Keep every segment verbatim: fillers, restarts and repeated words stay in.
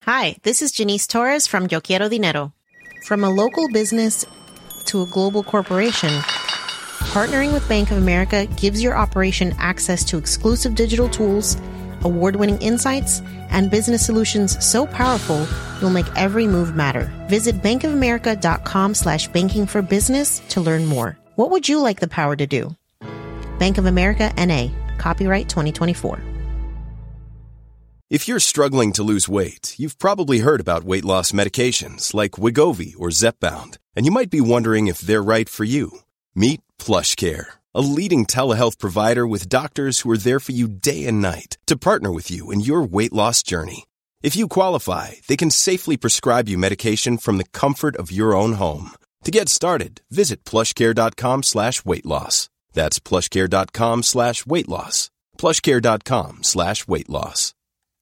Hi, this is Janice Torres from Yo Quiero Dinero. From a local business to a global corporation, partnering with Bank of America gives your operation access to exclusive digital tools, award-winning insights, and business solutions so powerful you'll make every move matter. Visit bankofamerica.com slash banking for business to learn more. What would you like the power to do? Bank of America, N A. Copyright twenty twenty-four. If you're struggling to lose weight, you've probably heard about weight loss medications like Wegovy or Zepbound, and you might be wondering if they're right for you. Meet PlushCare, a leading telehealth provider with doctors who are there for you day and night to partner with you in your weight loss journey. If you qualify, they can safely prescribe you medication from the comfort of your own home. To get started, visit plushcare.com slash weight loss. That's plushcare.com slash weight loss. plushcare.com slash weight loss.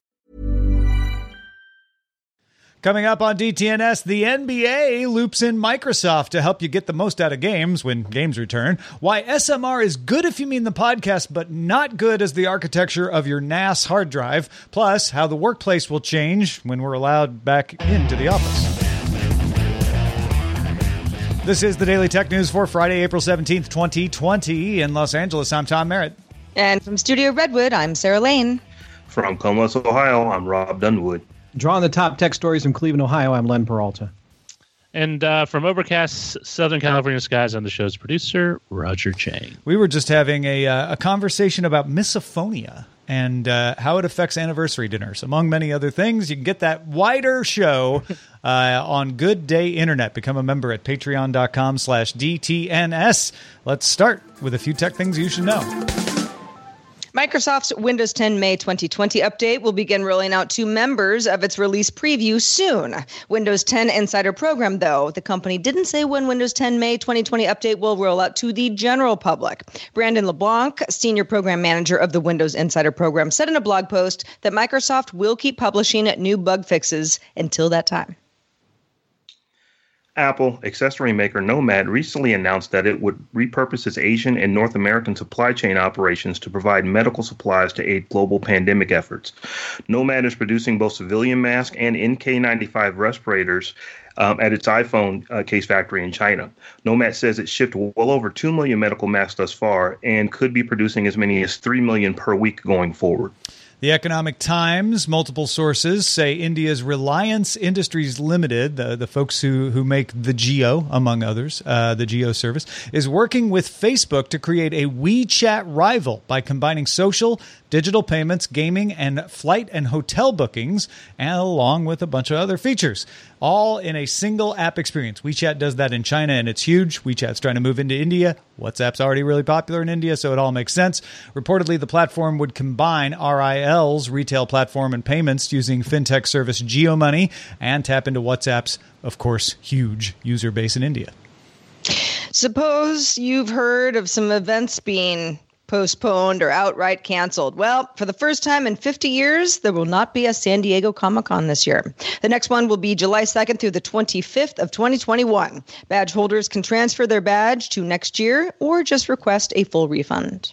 Coming up on D T N S, the N B A loops in Microsoft to help you get the most out of games when games return. Why S M R is good if you mean the podcast, but not good as the architecture of your N A S hard drive. Plus, how the workplace will change when we're allowed back into the office. This is the Daily Tech News for Friday, April seventeenth, twenty twenty. In Los Angeles, I'm Tom Merritt. And from Studio Redwood, I'm Sarah Lane. From Columbus, Ohio, I'm Rob Dunwood. Drawing the top tech stories from Cleveland, Ohio, I'm Len Peralta. And uh, from overcast Southern California skies, I'm the show's producer, Roger Chang. We were just having a, uh, a conversation about misophonia and uh, how it affects anniversary dinners, among many other things. You can get that wider show uh, on Good Day Internet. Become a member at patreon.com slash DTNS. Let's start with a few tech things you should know. Microsoft's Windows ten May twenty twenty update will begin rolling out to members of its release preview soon. Windows ten Insider Program, though, the company didn't say when Windows ten May twenty twenty update will roll out to the general public. Brandon LeBlanc, senior program manager of the Windows Insider Program, said in a blog post that Microsoft will keep publishing new bug fixes until that time. Apple accessory maker Nomad recently announced that it would repurpose its Asian and North American supply chain operations to provide medical supplies to aid global pandemic efforts. Nomad is producing both civilian masks and N K ninety-five respirators um, at its iPhone uh, case factory in China. Nomad says it shipped well over two million medical masks thus far and could be producing as many as three million per week going forward. The Economic Times, multiple sources say India's Reliance Industries Limited, the, the folks who, who make the Jio, among others, uh, the Jio service, is working with Facebook to create a WeChat rival by combining social, digital payments, gaming, and flight and hotel bookings, and along with a bunch of other features, all in a single app experience. WeChat does that in China, and it's huge. WeChat's trying to move into India. WhatsApp's already really popular in India, so it all makes sense. Reportedly, the platform would combine R I L's retail platform and payments using fintech service GeoMoney and tap into WhatsApp's, of course, huge user base in India. Suppose you've heard of some events being postponed or outright canceled. Well, for the first time in fifty years, there will not be a San Diego Comic-Con this year. The next one will be July second through the twenty-fifth of twenty twenty-one. Badge holders can transfer their badge to next year or just request a full refund.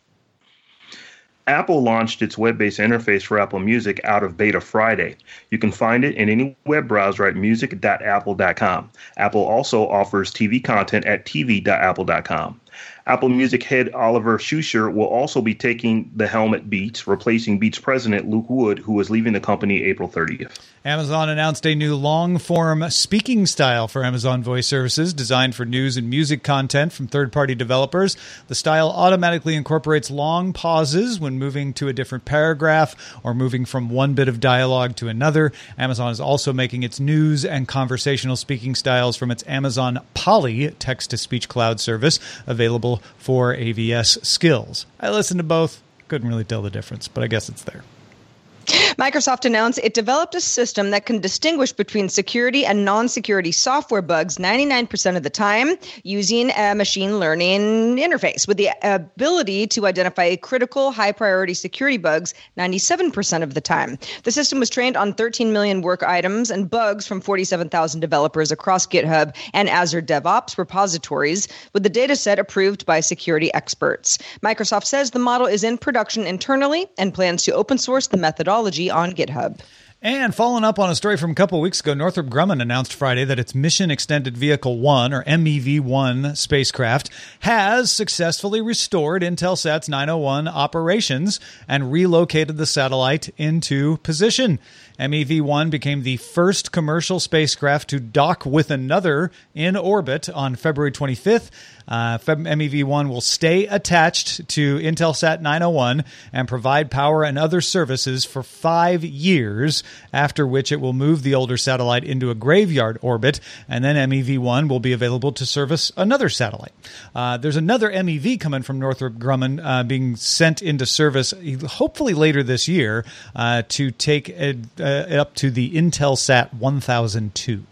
Apple launched its web-based interface for Apple Music out of beta Friday. You can find it in any web browser at music dot apple dot com. Apple also offers T V content at t v dot apple dot com. Apple Music head Oliver Schuscher will also be taking the helm at Beats, replacing Beats president Luke Wood, who is leaving the company April thirtieth. Amazon announced a new long-form speaking style for Amazon Voice Services designed for news and music content from third-party developers. The style automatically incorporates long pauses when moving to a different paragraph or moving from one bit of dialogue to another. Amazon is also making its news and conversational speaking styles from its Amazon Polly text-to-speech cloud service available for A V S skills. I listened to both. Couldn't really tell the difference, but I guess it's there. Microsoft announced it developed a system that can distinguish between security and non-security software bugs ninety-nine percent of the time using a machine learning interface, with the ability to identify critical high-priority security bugs ninety-seven percent of the time. The system was trained on thirteen million work items and bugs from forty-seven thousand developers across GitHub and Azure DevOps repositories, with the data set approved by security experts. Microsoft says the model is in production internally and plans to open source the methodology on GitHub. And following up on a story from a couple of weeks ago, Northrop Grumman announced Friday that its Mission Extended Vehicle one, or M E V one spacecraft, has successfully restored Intelsat's nine oh one operations and relocated the satellite into position. M E V one became the first commercial spacecraft to dock with another in orbit on February twenty-fifth. Uh, M E V one will stay attached to Intelsat nine oh one and provide power and other services for five years, after which it will move the older satellite into a graveyard orbit, and then M E V one will be available to service another satellite. Uh, there's another M E V coming from Northrop Grumman uh, being sent into service hopefully later this year uh, to take it, uh, up to the Intelsat one thousand two.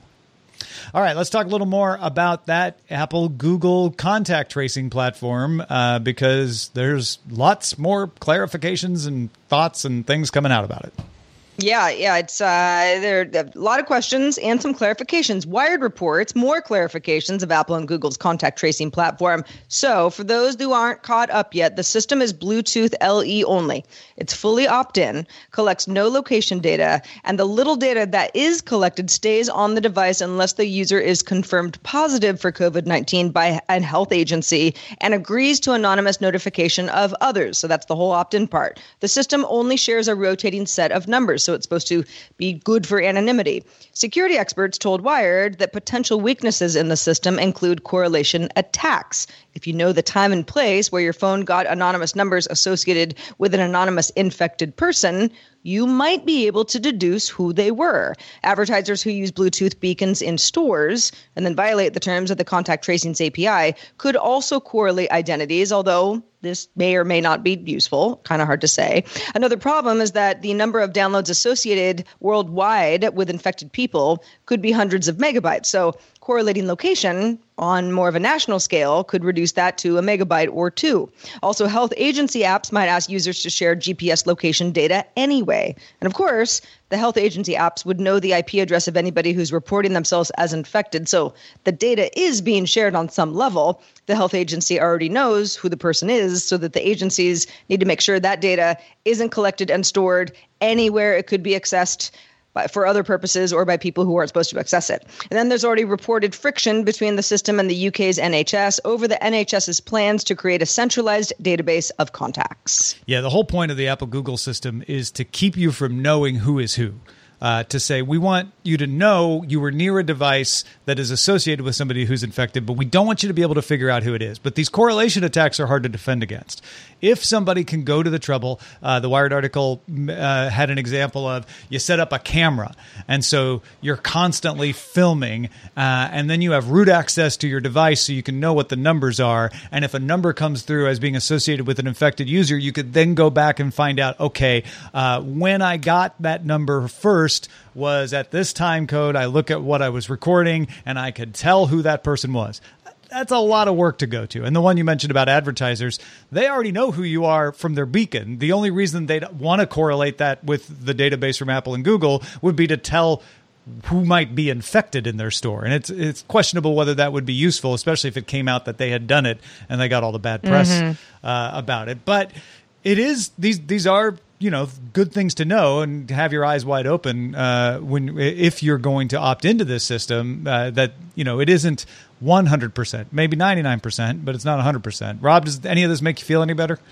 All right, let's talk a little more about that Apple Google contact tracing platform uh, because there's lots more clarifications and thoughts and things coming out about it. Yeah, yeah, it's uh, there are a lot of questions and some clarifications. Wired reports more clarifications of Apple and Google's contact tracing platform. So for those who aren't caught up yet, the system is Bluetooth L E only. It's fully opt-in, collects no location data, and the little data that is collected stays on the device unless the user is confirmed positive for COVID nineteen by a health agency and agrees to anonymous notification of others. So that's the whole opt-in part. The system only shares a rotating set of numbers, so it's supposed to be good for anonymity. Security experts told Wired that potential weaknesses in the system include correlation attacks. If you know the time and place where your phone got anonymous numbers associated with an anonymous infected person, you might be able to deduce who they were. Advertisers who use Bluetooth beacons in stores and then violate the terms of the Contact Tracing's A P I could also correlate identities, although this may or may not be useful. Kind of hard to say. Another problem is that the number of downloads associated worldwide with infected people could be hundreds of megabytes. So correlating location on more of a national scale could reduce that to a megabyte or two. Also, health agency apps might ask users to share G P S location data anyway. And of course, the health agency apps would know the I P address of anybody who's reporting themselves as infected. So the data is being shared on some level. The health agency already knows who the person is, so that the agencies need to make sure that data isn't collected and stored anywhere it could be accessed by, for other purposes or by people who aren't supposed to access it. And then there's already reported friction between the system and the U K's N H S over the NHS's plans to create a centralized database of contacts. Yeah, the whole point of the Apple Google system is to keep you from knowing who is who. Uh, to say, we want you to know you were near a device that is associated with somebody who's infected, but we don't want you to be able to figure out who it is. But these correlation attacks are hard to defend against. If somebody can go to the trouble, uh, the Wired article uh, had an example of you set up a camera, and so you're constantly filming, uh, and then you have root access to your device so you can know what the numbers are. And if a number comes through as being associated with an infected user, you could then go back and find out, okay, uh, when I got that number first, was at this time code. I look at what I was recording and I could tell who that person was. That's a lot of work to go to. And the one you mentioned about advertisers, they already know who you are from their beacon. The only reason they'd want to correlate that with the database from Apple and Google would be to tell who might be infected in their store. And it's it's questionable whether that would be useful, especially if it came out that they had done it and they got all the bad press mm-hmm. uh, about it. But it is, these these are, you know, good things to know and have your eyes wide open uh, when if you're going to opt into this system. Uh, that you know, it isn't one hundred percent, maybe ninety-nine percent, but it's not one hundred percent. Rob, does any of this make you feel any better?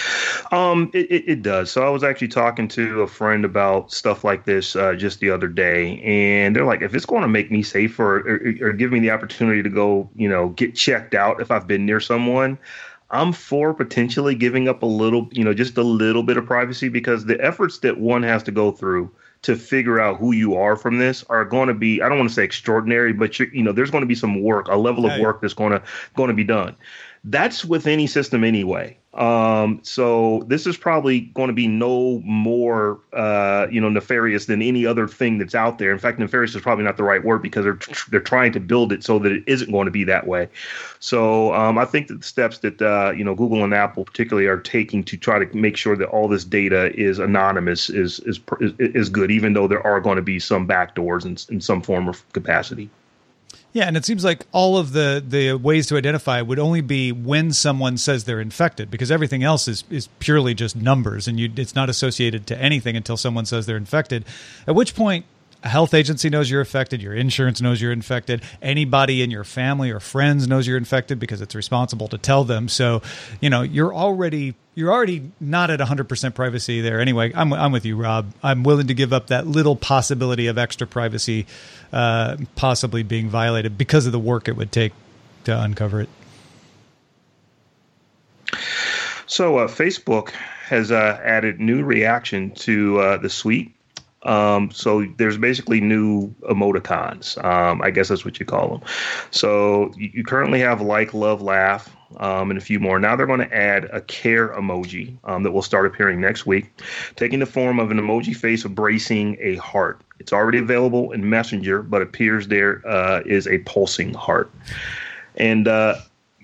Um, it, it, it does. So I was actually talking to a friend about stuff like this uh, just the other day, and they're like, if it's going to make me safer or, or, or give me the opportunity to go, you know, get checked out if I've been near someone, I'm for potentially giving up a little, you know, just a little bit of privacy, because the efforts that one has to go through to figure out who you are from this are going to be, I don't want to say extraordinary, but you're, you know, there's going to be some work, a level of work that's going to going to be done. That's with any system anyway. Um, so this is probably going to be no more, uh, you know, nefarious than any other thing that's out there. In fact, nefarious is probably not the right word, because they're they're trying to build it so that it isn't going to be that way. So um, I think that the steps that uh, you know, Google and Apple particularly are taking to try to make sure that all this data is anonymous is is is, is good, even though there are going to be some backdoors in, in some form of capacity. Yeah, and it seems like all of the, the ways to identify would only be when someone says they're infected, because everything else is, is purely just numbers, and you, it's not associated to anything until someone says they're infected, at which point a health agency knows you're infected, your insurance knows you're infected, anybody in your family or friends knows you're infected because it's responsible to tell them. So, you know, you're already you're already not at one hundred percent privacy there anyway. I'm I'm with you, Rob. I'm willing to give up that little possibility of extra privacy uh, possibly being violated because of the work it would take to uncover it. So uh, Facebook has uh, added new reaction to uh, the suite. Um, so there's basically new emoticons. Um, I guess that's what you call them. So you, you currently have like, love, laugh, um, and a few more. Now they're going to add a care emoji um, that will start appearing next week, taking the form of an emoji face embracing a heart. It's already available in Messenger, but appears there uh, is a pulsing heart. And uh,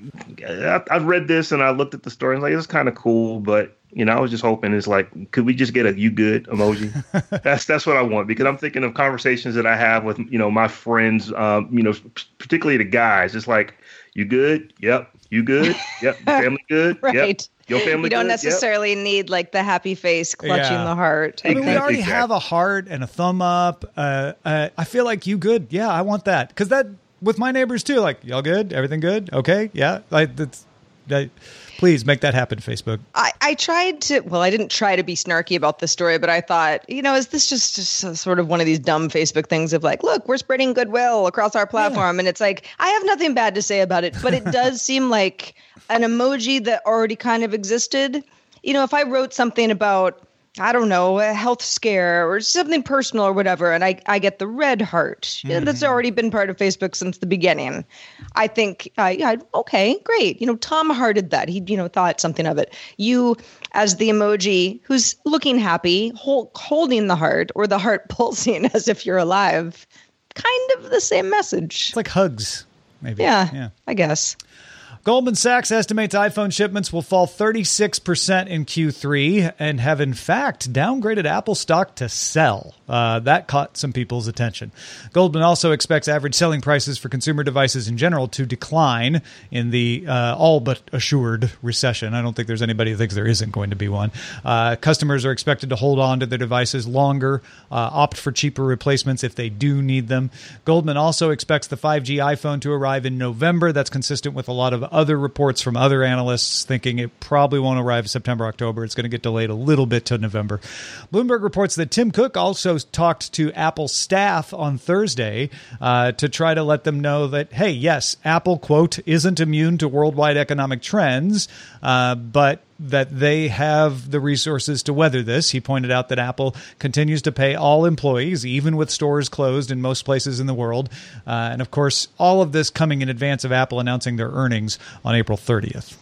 I, I read this and I looked at the story and I was like, it's kind of cool, but you know, I was just hoping it's like, could we just get a "you good" emoji? that's that's what I want, because I'm thinking of conversations that I have with, you know, my friends, um, you know, particularly the guys. It's like, "You good? Yep. You good? Yep. Your family good? Right. Yep. Your family You don't good? necessarily Yep. need like the happy face clutching Yeah. the heart. I mean, we Exactly. already have a heart and a thumb up. Uh, uh, I feel like you good. Yeah, I want that. Because that, with my neighbors too, like, y'all good? Everything good? Okay. Yeah. Like, that's, that, please make that happen, Facebook. I, I tried to, well, I didn't try to be snarky about the story, but I thought, you know, is this just, just a, sort of one of these dumb Facebook things of like, look, we're spreading goodwill across our platform. Yeah. And it's like, I have nothing bad to say about it, but it does seem like an emoji that already kind of existed. You know, if I wrote something about, I don't know, a health scare or something personal or whatever, and I, I get the red heart. Mm-hmm. You know, that's already been part of Facebook since the beginning. I think, uh, yeah, okay, great. You know, Tom hearted that. He, you know, thought something of it. You, as the emoji who's looking happy, hold, holding the heart or the heart pulsing as if you're alive, kind of the same message. It's like hugs, maybe. Yeah, yeah. I guess. Goldman Sachs estimates iPhone shipments will fall thirty-six percent in Q three and have, in fact, downgraded Apple stock to sell. Uh, that caught some people's attention. Goldman also expects average selling prices for consumer devices in general to decline in the uh, all but assured recession. I don't think there's anybody who thinks there isn't going to be one. Uh, customers are expected to hold on to their devices longer, uh, opt for cheaper replacements if they do need them. Goldman also expects the five G iPhone to arrive in November. That's consistent with a lot of other reports from other analysts thinking it probably won't arrive September, October. It's going to get delayed a little bit to November. Bloomberg reports that Tim Cook also talked to Apple staff on Thursday uh, to try to let them know that, hey, yes, Apple, quote, isn't immune to worldwide economic trends, uh, but that they have the resources to weather this. He pointed out that Apple continues to pay all employees, even with stores closed in most places in the world. Uh, and of course, all of this coming in advance of Apple announcing their earnings on April thirtieth.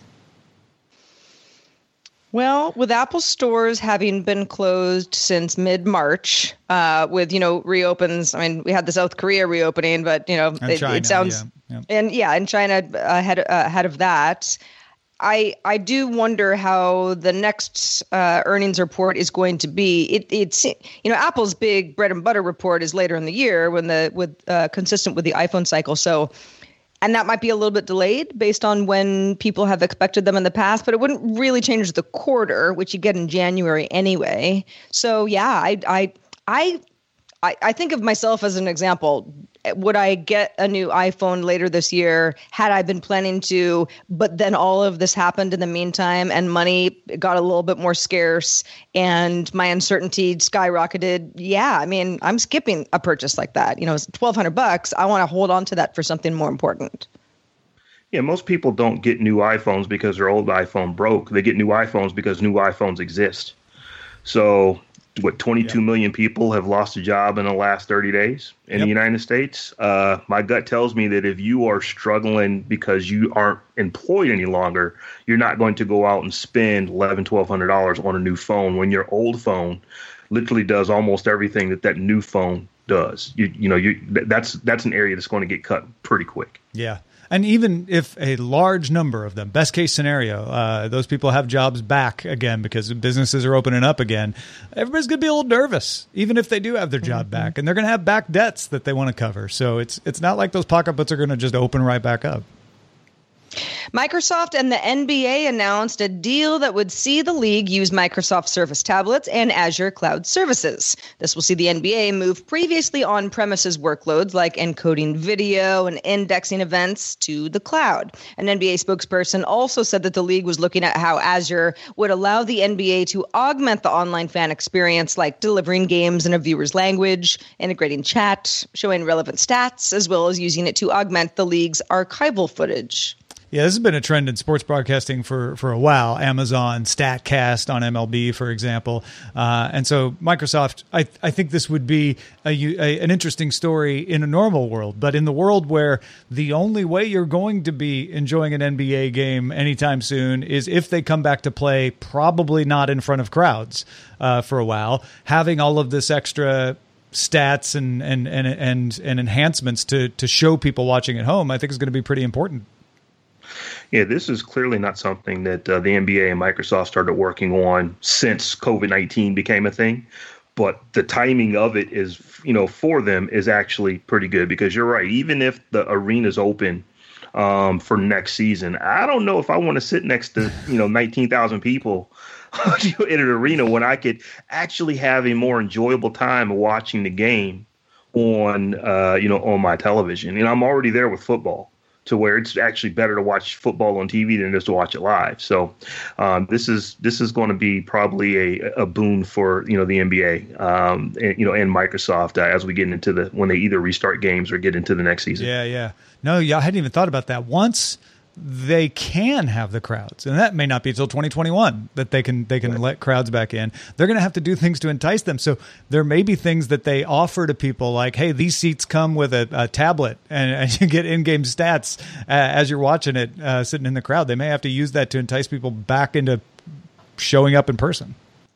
Well, with Apple stores having been closed since mid-March, uh, with, you know, reopens, I mean, we had the South Korea reopening, but, you know, it, China, it sounds, yeah, yeah. and yeah, in China ahead, uh, ahead of that. I I do wonder how the next uh, earnings report is going to be. It it's you know Apple's big bread and butter report is later in the year when the with uh, consistent with the iPhone cycle. So, and that might be a little bit delayed based on when people have expected them in the past. But it wouldn't really change the quarter, which you get in January anyway. So yeah, I I I I, I think of myself as an example. Would I get a new iPhone later this year had I been planning to, but then all of this happened in the meantime and money got a little bit more scarce and my uncertainty skyrocketed? Yeah, I mean, I'm skipping a purchase like that. You know, it's twelve hundred bucks. I want to hold on to that for something more important. Yeah, most people don't get new iPhones because their old iPhone broke. They get new iPhones because new iPhones exist. So what, twenty-two yep. million people have lost a job in the last thirty days in yep. the United States. Uh, my gut tells me that if you are struggling because you aren't employed any longer, you're not going to go out and spend eleven hundred dollars, twelve hundred dollars on a new phone when your old phone literally does almost everything that that new phone does. You you know you that's that's an area that's going to get cut pretty quick. Yeah. And even if a large number of them, best case scenario, uh, those people have jobs back again because businesses are opening up again, everybody's going to be a little nervous, even if they do have their job mm-hmm. back. And they're going to have back debts that they want to cover. So it's it's not like those pocketbooks are going to just open right back up. Microsoft and the N B A announced a deal that would see the league use Microsoft Surface tablets and Azure cloud services. This will see the N B A move previously on-premises workloads like encoding video and indexing events to the cloud. An N B A spokesperson also said that the league was looking at how Azure would allow the N B A to augment the online fan experience, like delivering games in a viewer's language, integrating chat, showing relevant stats, as well as using it to augment the league's archival footage. Yeah, this has been a trend in sports broadcasting for, for a while. Amazon, StatCast on M L B, for example. Uh, and so Microsoft, I, I think this would be a, a, an interesting story in a normal world. But in the world where the only way you're going to be enjoying an N B A game anytime soon is if they come back to play, probably not in front of crowds uh, for a while, having all of this extra stats and and and and, and enhancements to, to show people watching at home, I think is going to be pretty important. Yeah, this is clearly not something that uh, the N B A and Microsoft started working on since COVID nineteen became a thing. But the timing of it is, you know, for them is actually pretty good because you're right. Even if the arena's open um, for next season, I don't know if I want to sit next to, you know, nineteen thousand people in an arena when I could actually have a more enjoyable time watching the game on, uh, you know, on my television. And I'm already there with football, to where it's actually better to watch football on T V than it is to watch it live. So um, this is this is going to be probably a, a boon for, you know, the N B A, um, and, you know, and Microsoft uh, as we get into the when they either restart games or get into the next season. Yeah, yeah. No, yeah, I hadn't even thought about that. Once they can have the crowds, and that may not be until twenty twenty-one that they can they can right. let crowds back in. They're going to have to do things to entice them. So there may be things that they offer to people like, hey, these seats come with a, a tablet and, and you get in-game stats uh, as you're watching it uh, sitting in the crowd. They may have to use that to entice people back into showing up in person.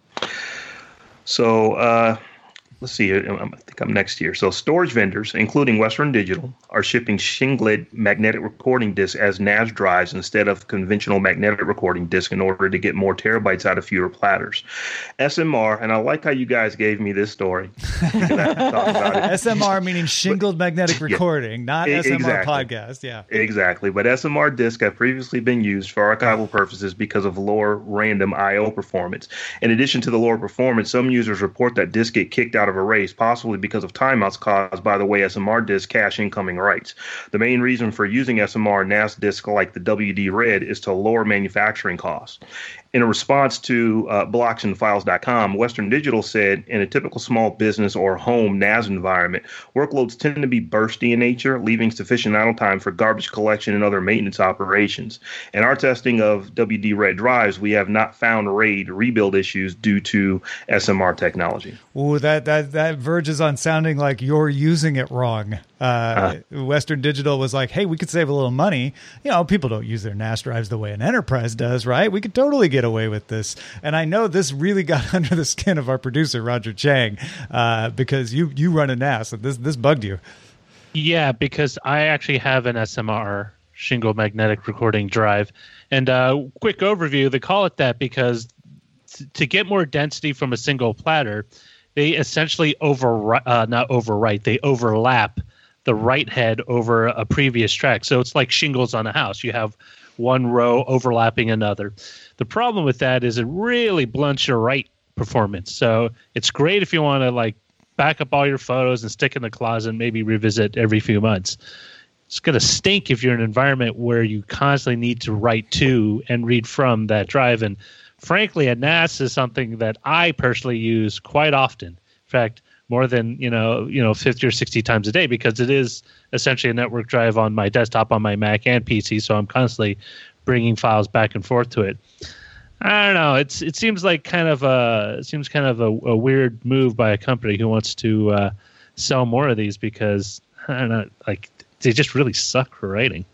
So uh let's see, I think I'm next here. So storage vendors, including Western Digital, are shipping shingled magnetic recording discs as N A S drives instead of conventional magnetic recording disc in order to get more terabytes out of fewer platters. S M R, and I like how you guys gave me this story. S M R meaning shingled but, magnetic recording, yeah, not S M R exactly. podcast. Yeah, exactly. But S M R discs have previously been used for archival purposes because of lower random I O performance. In addition to the lower performance, some users report that discs get kicked out of arrays, possibly because of timeouts caused by the way S M R disks cache incoming writes. The main reason for using S M R N A S disks like the W D RED is to lower manufacturing costs. In a response to uh, blocks and files dot com, Western Digital said, in a typical small business or home N A S environment, workloads tend to be bursty in nature, leaving sufficient idle time for garbage collection and other maintenance operations. In our testing of W D RED drives, we have not found RAID rebuild issues due to S M R technology. Ooh, that, that, that verges on sounding like you're using it wrong. Uh, uh, Western Digital was like, hey, we could save a little money. You know, people don't use their N A S drives the way an enterprise does, right? We could totally get away with this. And I know this really got under the skin of our producer, Roger Chang, uh, because you you run a N A S, and this, this bugged you. Yeah, because I actually have an S M R shingled magnetic recording drive. And uh, quick overview, they call it that because t- to get more density from a single platter, they essentially over uh, not overwrite, they overlap the write head over a previous track. So it's like shingles on a house. You have one row overlapping another. The problem with that is it really blunts your write performance. So it's great if you want to like back up all your photos and stick in the closet and maybe revisit every few months. It's going to stink if you're in an environment where you constantly need to write to and read from that drive. And frankly, a N A S is something that I personally use quite often. In fact, more than, you know, you know, fifty or sixty times a day, because it is essentially a network drive on my desktop, on my Mac and P C. So I'm constantly bringing files back and forth to it. I don't know. It's it seems like kind of a it seems kind of a, a weird move by a company who wants to uh, sell more of these, because I don't know, like they just really suck for writing.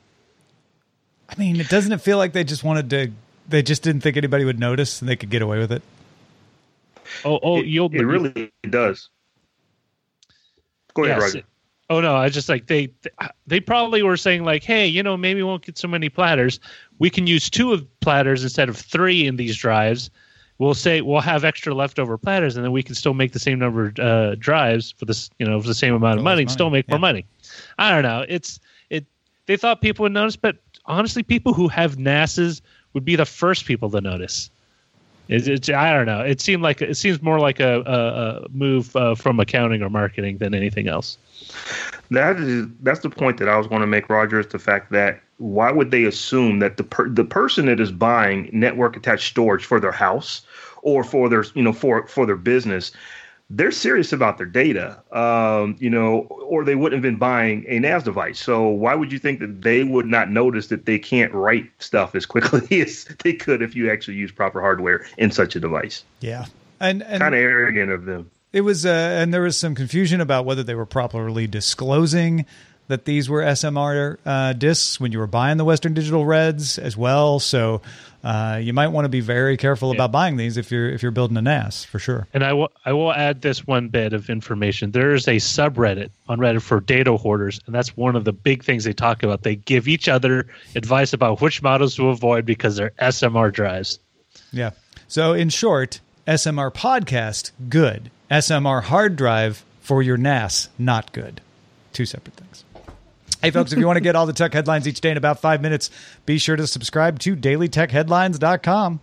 I mean, it doesn't it feel like they just wanted to? They just didn't think anybody would notice, and they could get away with it. Oh, oh, it, you'll it really does. Go ahead, yes. Roger. Oh no, I just like they they probably were saying like, hey, you know, maybe we won't get so many platters. We can use two of platters instead of three in these drives. We'll say we'll have extra leftover platters, and then we can still make the same number of uh, drives for this, you know, for the same amount of money, and still make yeah. more money. I don't know. It's it. They thought people would notice, but honestly, people who have N A Ss would be the first people to notice. It's, it's I don't know. It seemed like it seems more like a, a, a move uh, from accounting or marketing than anything else. That is that's the point that I was going to make, Roger. Is the fact that why would they assume that the per, the person that is buying network attached storage for their house or for their you know for for their business, they're serious about their data, um, you know, or they wouldn't have been buying a N A S device. So why would you think that they would not notice that they can't write stuff as quickly as they could if you actually use proper hardware in such a device? Yeah, and, and kind of arrogant of them. It was, uh, and there was some confusion about whether they were properly disclosing that these were S M R uh, discs when you were buying the Western Digital Reds as well. So uh, you might want to be very careful yeah. about buying these if you're if you're building a N A S for sure. And I will I will add this one bit of information. There is a subreddit on Reddit for data hoarders, and that's one of the big things they talk about. They give each other advice about which models to avoid because they're S M R drives. Yeah. So in short, S M R podcast, good. S M R hard drive for your N A S, not good. Two separate things. Hey, folks, if you want to get all the tech headlines each day in about five minutes, be sure to subscribe to daily tech headlines dot com.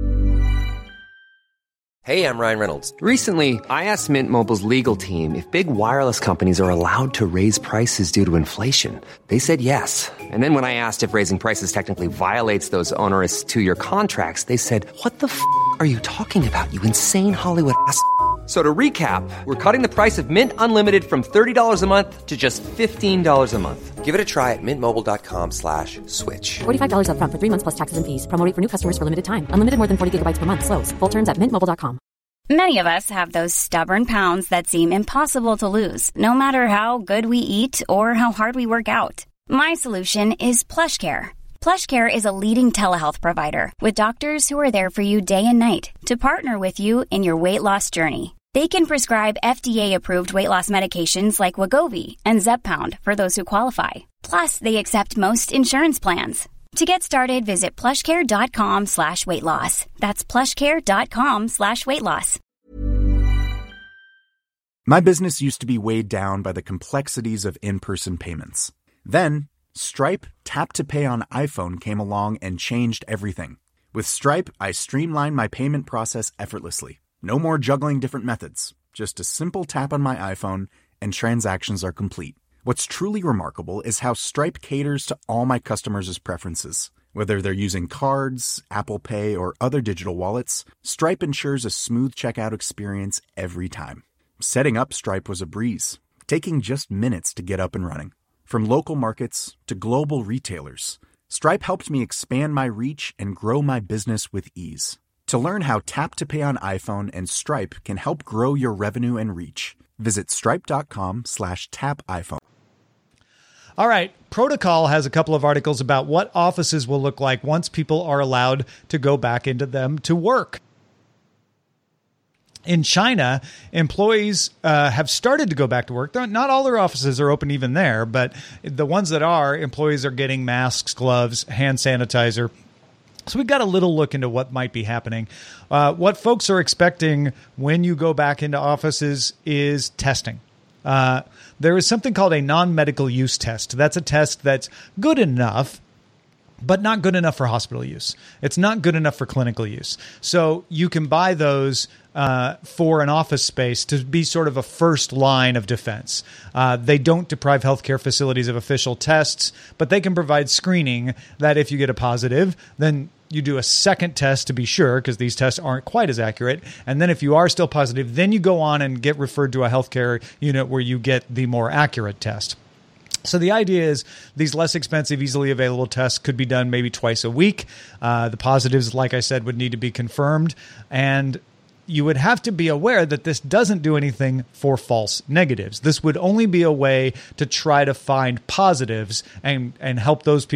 Hey, I'm Ryan Reynolds. Recently, I asked Mint Mobile's legal team if big wireless companies are allowed to raise prices due to inflation. They said yes. And then when I asked if raising prices technically violates those onerous two-year contracts, they said, what the f*** are you talking about, you insane Hollywood ass f- So to recap, we're cutting the price of Mint Unlimited from thirty dollars a month to just fifteen dollars a month. Give it a try at mintmobile.com slash switch. forty-five dollars up front for three months plus taxes and fees. Promo rate for new customers for limited time. Unlimited more than forty gigabytes per month. Slows full terms at mint mobile dot com. Many of us have those stubborn pounds that seem impossible to lose, no matter how good we eat or how hard we work out. My solution is PlushCare. PlushCare is a leading telehealth provider with doctors who are there for you day and night to partner with you in your weight loss journey. They can prescribe F D A-approved weight loss medications like Wegovy and Zepbound for those who qualify. Plus, they accept most insurance plans. To get started, visit plushcare.com slash weight loss. That's plushcare.com slash weight loss. My business used to be weighed down by the complexities of in-person payments. Then, Stripe Tap to Pay on iPhone came along and changed everything. With Stripe, I streamlined my payment process effortlessly. No more juggling different methods. Just a simple tap on my iPhone and transactions are complete. What's truly remarkable is how Stripe caters to all my customers' preferences. Whether they're using cards, Apple Pay, or other digital wallets, Stripe ensures a smooth checkout experience every time. Setting up Stripe was a breeze, taking just minutes to get up and running. From local markets to global retailers, Stripe helped me expand my reach and grow my business with ease. To learn how Tap to Pay on iPhone and Stripe can help grow your revenue and reach, visit stripe.com slash tap iPhone. All right. Protocol has a couple of articles about what offices will look like once people are allowed to go back into them to work. In China, employees uh, have started to go back to work. Not all their offices are open even there, but the ones that are, employees are getting masks, gloves, hand sanitizer. So we've got a little look into what might be happening. Uh, what folks are expecting when you go back into offices is testing. Uh, there is something called a non-medical use test. That's a test that's good enough, but not good enough for hospital use. It's not good enough for clinical use. So you can buy those uh, for an office space to be sort of a first line of defense. Uh, they don't deprive healthcare facilities of official tests, but they can provide screening that if you get a positive, then you do a second test to be sure, because these tests aren't quite as accurate. And then if you are still positive, then you go on and get referred to a healthcare unit where you get the more accurate test. So the idea is these less expensive, easily available tests could be done maybe twice a week. Uh, the positives, like I said, would need to be confirmed. And you would have to be aware that this doesn't do anything for false negatives. This would only be a way to try to find positives and, and help those people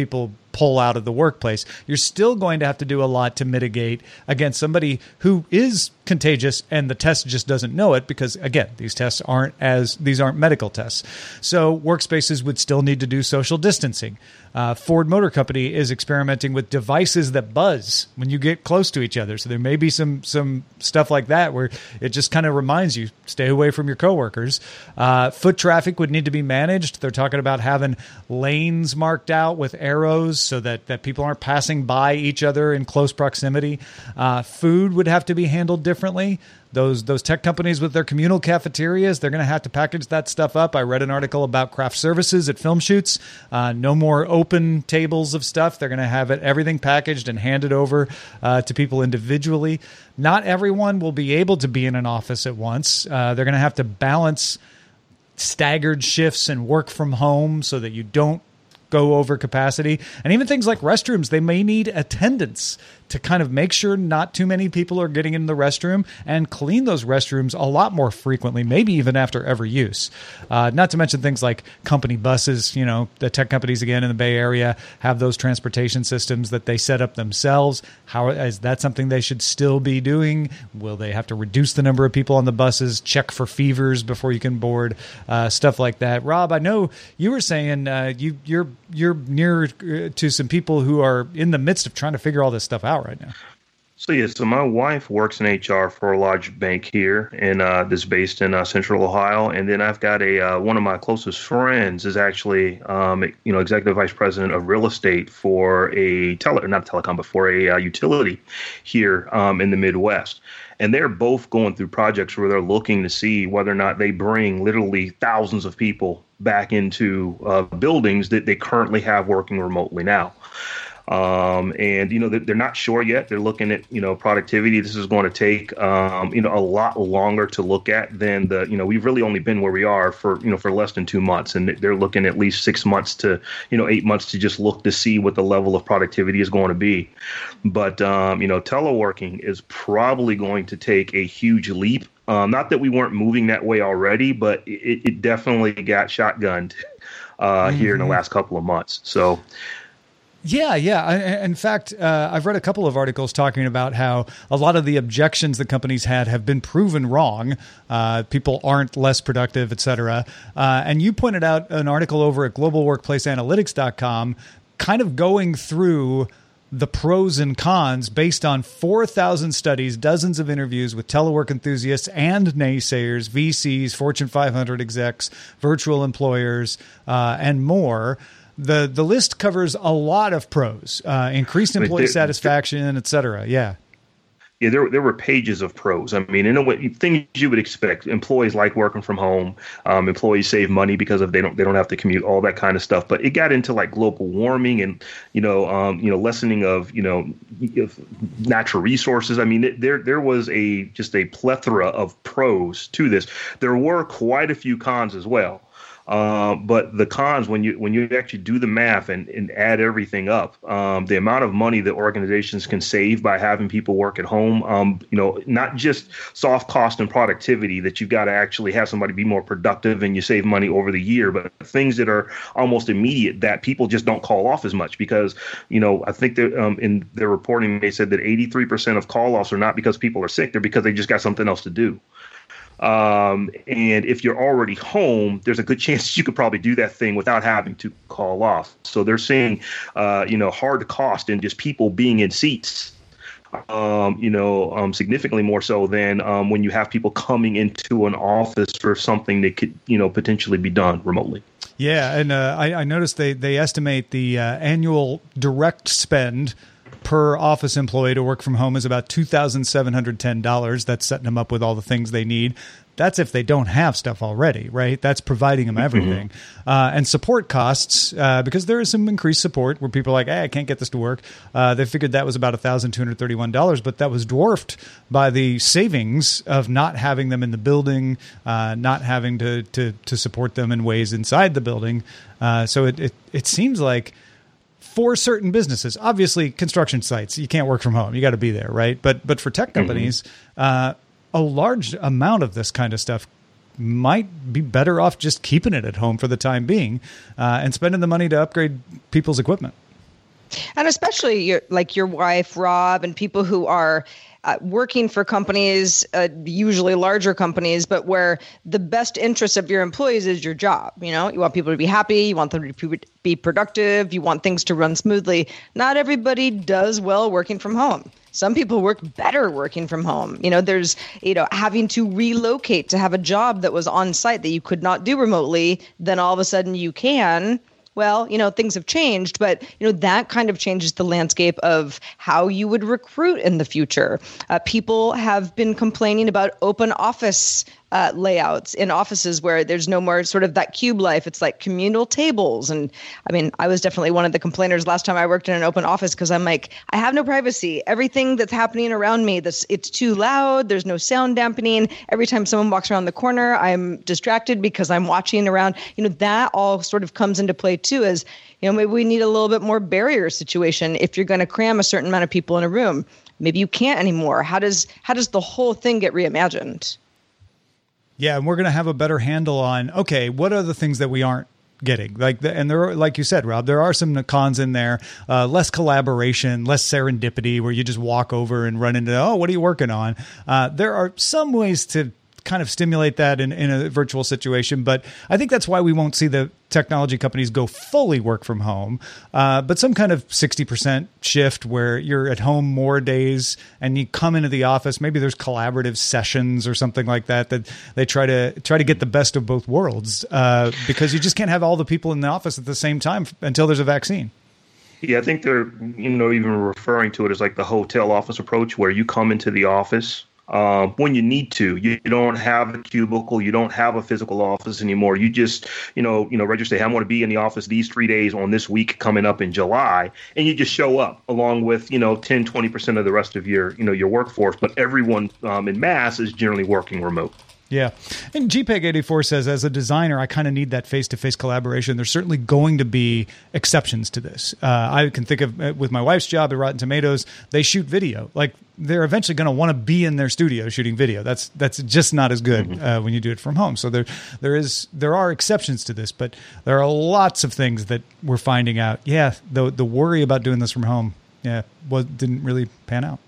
pull out of the workplace. You're still going to have to do a lot to mitigate against somebody who is contagious and the test just doesn't know it, because again, these tests aren't as these aren't medical tests. So workspaces would still need to do social distancing. Uh, Ford Motor Company is experimenting with devices that buzz when you get close to each other. So there may be some some stuff like that where it just kind of reminds you, stay away from your coworkers. Uh, foot traffic would need to be managed. They're talking about having lanes marked out with arrows so that, that people aren't passing by each other in close proximity. Uh, food would have to be handled differently. Those those tech companies with their communal cafeterias, they're going to have to package that stuff up. I read an article about craft services at film shoots. Uh, no more open tables of stuff. They're going to have it everything packaged and handed over uh, to people individually. Not everyone will be able to be in an office at once. Uh, they're going to have to balance staggered shifts and work from home so that you don't go over capacity. And even things like restrooms, they may need attendants to kind of make sure not too many people are getting in the restroom and clean those restrooms a lot more frequently, maybe even after every use. Uh, not to mention things like company buses. You know, the tech companies, again, in the Bay Area have those transportation systems that they set up themselves. How is that something they should still be doing? Will they have to reduce the number of people on the buses, check for fevers before you can board, uh, stuff like that? Rob, I know you were saying uh, you, you're you're near to some people who are in the midst of trying to figure all this stuff out right now. So yeah, so my wife works in H R for a large bank here, and uh, that's based in uh, Central Ohio. And then I've got a uh, one of my closest friends is actually, um, you know, executive vice president of real estate for a tele, not a telecom, but for a uh, utility here um, in the Midwest. And they're both going through projects where they're looking to see whether or not they bring literally thousands of people back into uh, buildings that they currently have working remotely now. Um, and, you know, they're not sure yet. They're looking at, you know, productivity. This is going to take, um, you know, a lot longer to look at than the, you know, we've really only been where we are for, you know, for less than two months. And they're looking at least six months to, you know, eight months to just look to see what the level of productivity is going to be. But, um, you know, teleworking is probably going to take a huge leap. Um, not that we weren't moving that way already, but it, it definitely got shotgunned uh, mm-hmm. here in the last couple of months. So, Yeah, yeah. In fact, uh, I've read a couple of articles talking about how a lot of the objections that companies had have been proven wrong. Uh, people aren't less productive, et cetera. Uh, and you pointed out an article over at global workplace analytics dot com kind of going through the pros and cons based on four thousand studies, dozens of interviews with telework enthusiasts and naysayers, V Cs, Fortune five hundred execs, virtual employers, uh, and more. The the list covers a lot of pros, uh, increased employee there, satisfaction, et cetera. Yeah. Yeah, there there were pages of pros. I mean, in a way, things you would expect. Employees like working from home. Um, employees save money because of they don't they don't have to commute. All that kind of stuff. But it got into like global warming and you know um, you know lessening of you know natural resources. I mean, it, there there was a just a plethora of pros to this. There were quite a few cons as well. Uh, but the cons, when you when you actually do the math and, and add everything up, um, the amount of money that organizations can save by having people work at home, um, you know, not just soft cost and productivity that you've got to actually have somebody be more productive and you save money over the year, but things that are almost immediate that people just don't call off as much because, you know, I think that um, in their reporting, they said that eighty-three percent of call offs are not because people are sick, they're because they just got something else to do. Um, and if you're already home, there's a good chance you could probably do that thing without having to call off. So they're seeing, uh, you know, hard cost in just people being in seats, um, you know, um, significantly more so than um, when you have people coming into an office for something that could, you know, potentially be done remotely. Yeah. And uh, I, I noticed they, they estimate the uh, annual direct spend per office employee to work from home is about two thousand seven hundred ten dollars. That's setting them up with all the things they need. That's if they don't have stuff already, right? That's providing them everything. Mm-hmm. Uh, and support costs, uh, because there is some increased support where people are like, hey, I can't get this to work. Uh, they figured that was about one thousand two hundred thirty-one dollars, but that was dwarfed by the savings of not having them in the building, uh, not having to, to, to support them in ways inside the building. Uh, so it, it, it seems like for certain businesses, obviously construction sites, you can't work from home. You got to be there, right? But but for tech companies, mm-hmm. uh, a large amount of this kind of stuff might be better off just keeping it at home for the time being uh, and spending the money to upgrade people's equipment. And especially your, like your wife, Rob, and people who are uh, working for companies, uh, usually larger companies, but where the best interest of your employees is your job. You know, you want people to be happy. You want them to be productive. You want things to run smoothly. Not everybody does well working from home. Some people work better working from home. You know, there's, you know, having to relocate to have a job that was on site that you could not do remotely. Then all of a sudden you can. Well, you know, things have changed, but, you know, that kind of changes the landscape of how you would recruit in the future. Uh, people have been complaining about open office uh, layouts in offices where there's no more sort of that cube life. It's like communal tables. And I mean, I was definitely one of the complainers last time I worked in an open office because I'm like, I have no privacy. Everything that's happening around me, this it's too loud. There's no sound dampening. Every time someone walks around the corner, I'm distracted because I'm watching around. You know, that all sort of comes into play too, as, you know, maybe we need a little bit more barrier situation if you're going to cram a certain amount of people in a room. Maybe you can't anymore. How does how does the whole thing get reimagined? Yeah, and we're going to have a better handle on, okay, what are the things that we aren't getting? Like, the, and there are, like you said, Rob, there are some cons in there, uh, less collaboration, less serendipity where you just walk over and run into, oh, what are you working on? Uh, there are some ways to kind of stimulate that in, in a virtual situation. But I think that's why we won't see the technology companies go fully work from home, uh, but some kind of sixty percent shift where you're at home more days and you come into the office. Maybe there's collaborative sessions or something like that, that they try to try to get the best of both worlds, uh, because you just can't have all the people in the office at the same time until there's a vaccine. Yeah, I think they're, you know, even referring to it as like the hotel office approach, where you come into the office Uh, when you need to. You don't have a cubicle, you don't have a physical office anymore. You just, you know, you know, register, hey, I want to be in the office these three days on this week coming up in July, and you just show up along with, you know, ten, twenty percent of the rest of your, you know, your workforce. But everyone um, in mass is generally working remote. Yeah. And G P E G eighty-four says, as a designer, I kind of need that face-to-face collaboration. There's certainly going to be exceptions to this. Uh, I can think of, uh, with my wife's job at Rotten Tomatoes, they shoot video. Like, they're eventually going to want to be in their studio shooting video. That's that's just not as good mm-hmm. uh, when you do it from home. So there there is there are exceptions to this, but there are lots of things that we're finding out. Yeah, the the worry about doing this from home, yeah, was didn't really pan out.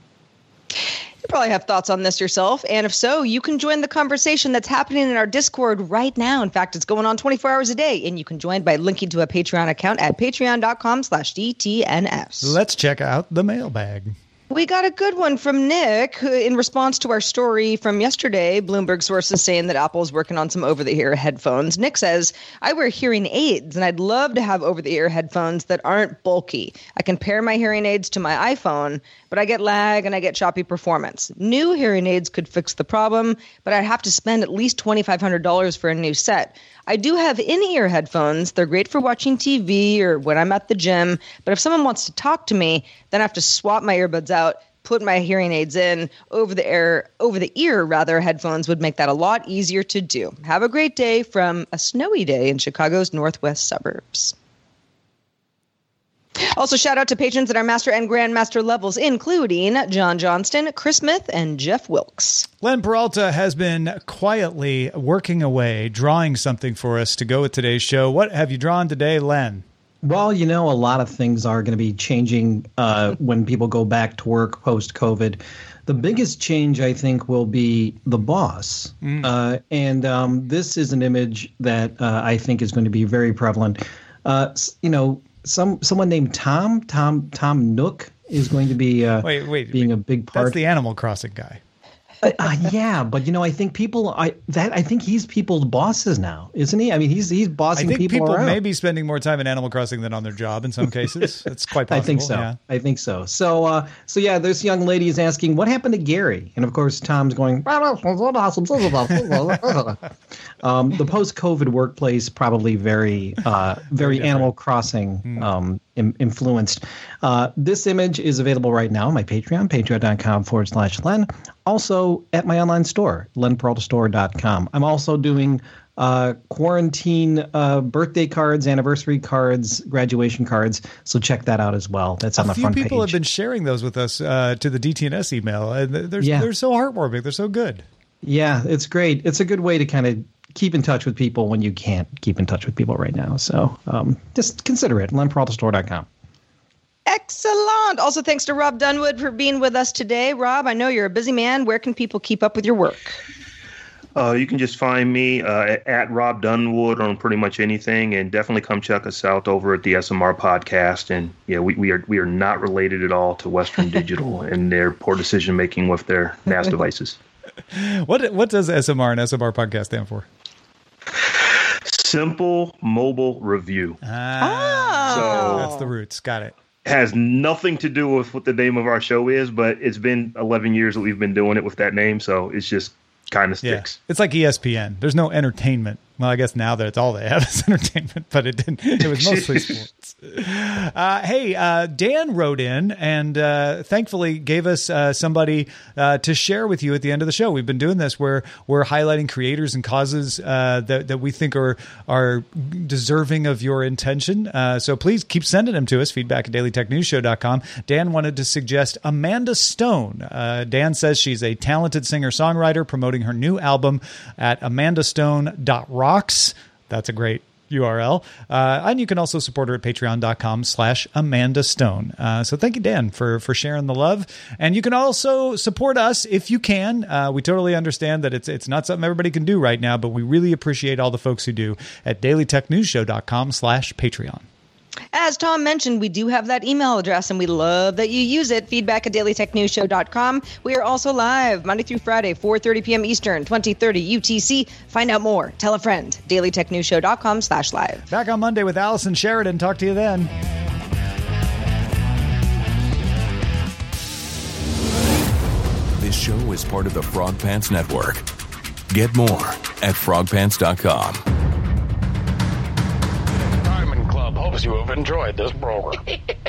You probably have thoughts on this yourself. And if so, you can join the conversation that's happening in our Discord right now. In fact, it's going on twenty-four hours a day. And you can join by linking to a Patreon account at patreon.com slash DTNS. Let's check out the mailbag. We got a good one from Nick who, in response to our story from yesterday, Bloomberg sources saying that Apple is working on some over-the-ear headphones. Nick says, I wear hearing aids, and I'd love to have over-the-ear headphones that aren't bulky. I can pair my hearing aids to my iPhone, but I get lag and I get choppy performance. New hearing aids could fix the problem, but I'd have to spend at least twenty-five hundred dollars for a new set. I do have in-ear headphones. They're great for watching T V or when I'm at the gym. But if someone wants to talk to me, then I have to swap my earbuds out, put my hearing aids in. Over the air, over the ear, rather, headphones would make that a lot easier to do. Have a great day from a snowy day in Chicago's northwest suburbs. Also, shout out to patrons at our Master and Grandmaster levels, including John Johnston, Chris Smith, and Jeff Wilkes. Len Peralta has been quietly working away, drawing something for us to go with today's show. What have you drawn today, Len? Well, you know, a lot of things are going to be changing uh, when people go back to work post-COVID. The biggest change, I think, will be the boss. Mm. Uh, and um, this is an image that uh, I think is going to be very prevalent. Uh, you know, Some someone named Tom Tom Tom Nook is going to be uh, wait, wait, being wait. a big part. That's the Animal Crossing guy. Uh, uh, yeah, but you know, I think people, I that I think he's people's bosses now, isn't he? I mean, he's he's bossing people. I think people, people around. may be spending more time in Animal Crossing than on their job in some cases. That's quite possible. I think so. Yeah. I think so. So, uh, so yeah, this young lady is asking, "What happened to Gary?" And of course, Tom's going. um, the post-COVID workplace probably very, uh, very, very Animal Crossing um, in, influenced. Uh, this image is available right now on my Patreon, patreon.com forward slash Len. Also at my online store, len peralta store dot com. I'm also doing uh, quarantine uh, birthday cards, anniversary cards, graduation cards. So check that out as well. That's on the front page. A few people have been sharing those with us uh, to the D T N S email. Uh, they're, yeah. they're so heartwarming. They're so good. Yeah, it's great. It's a good way to kind of keep in touch with people when you can't keep in touch with people right now. So um, just consider it, len peralta store dot com. Excellent. Also, thanks to Rob Dunwood for being with us today. Rob, I know you're a busy man. Where can people keep up with your work? Uh, you can just find me uh, at Rob Dunwood on pretty much anything, and definitely come check us out over at the S M R podcast. And yeah, we, we are we are not related at all to Western Digital and their poor decision making with their N A S devices. What what does S M R and S M R podcast stand for? Simple Mobile Review. Ah, so that's the roots. Got it. Has nothing to do with what the name of our show is, but it's been eleven years that we've been doing it with that name, so it's just kind of sticks. Yeah. It's like E S P N. There's no entertainment. Well, I guess now that it's all they have is entertainment, but it didn't. It was mostly sports. Uh, hey, uh, Dan wrote in and uh, thankfully gave us uh, somebody uh, to share with you at the end of the show. We've been doing this where we're highlighting creators and causes uh, that that we think are are deserving of your intention. Uh, so please keep sending them to us. Feedback at daily tech news show dot com. Dan wanted to suggest Amanda Stone. Uh, Dan says she's a talented singer songwriter promoting her new album at amanda stone dot rocks. That's a great U R L. Uh, and you can also support her at patreon.com slash Amanda Stone. Uh, so thank you, Dan, for, for sharing the love. And you can also support us if you can. Uh, we totally understand that it's it's not something everybody can do right now, but we really appreciate all the folks who do at daily tech news show dot com slash Patreon. As Tom mentioned, we do have that email address, and we love that you use it. Feedback at daily tech news show dot com. We are also live Monday through Friday, four thirty p.m. Eastern, twenty thirty U T C. Find out more. Tell a friend. daily tech news show dot com slash live. Back on Monday with Allison Sheridan. Talk to you then. This show is part of the Frog Pants Network. Get more at frog pants dot com. Hopes you have enjoyed this program.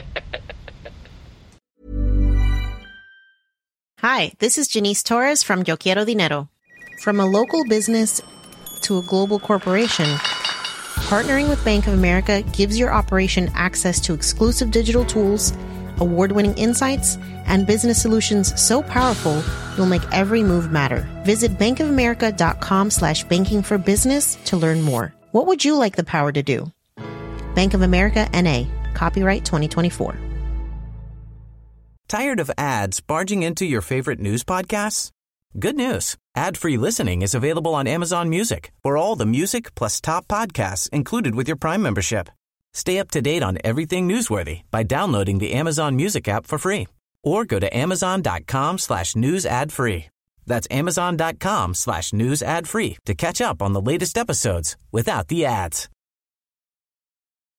Hi, this is Janice Torres from Yo Quiero Dinero. From a local business to a global corporation, partnering with Bank of America gives your operation access to exclusive digital tools, award-winning insights, and business solutions so powerful you'll make every move matter. Visit bankofamerica.com slash banking for business to learn more. What would you like the power to do? Bank of America, N A. Copyright twenty twenty-four. Tired of ads barging into your favorite news podcasts? Good news. Ad-free listening is available on Amazon Music for all the music plus top podcasts included with your Prime membership. Stay up to date on everything newsworthy by downloading the Amazon Music app for free or go to amazon.com slash news ad free. That's amazon.com slash news ad free to catch up on the latest episodes without the ads.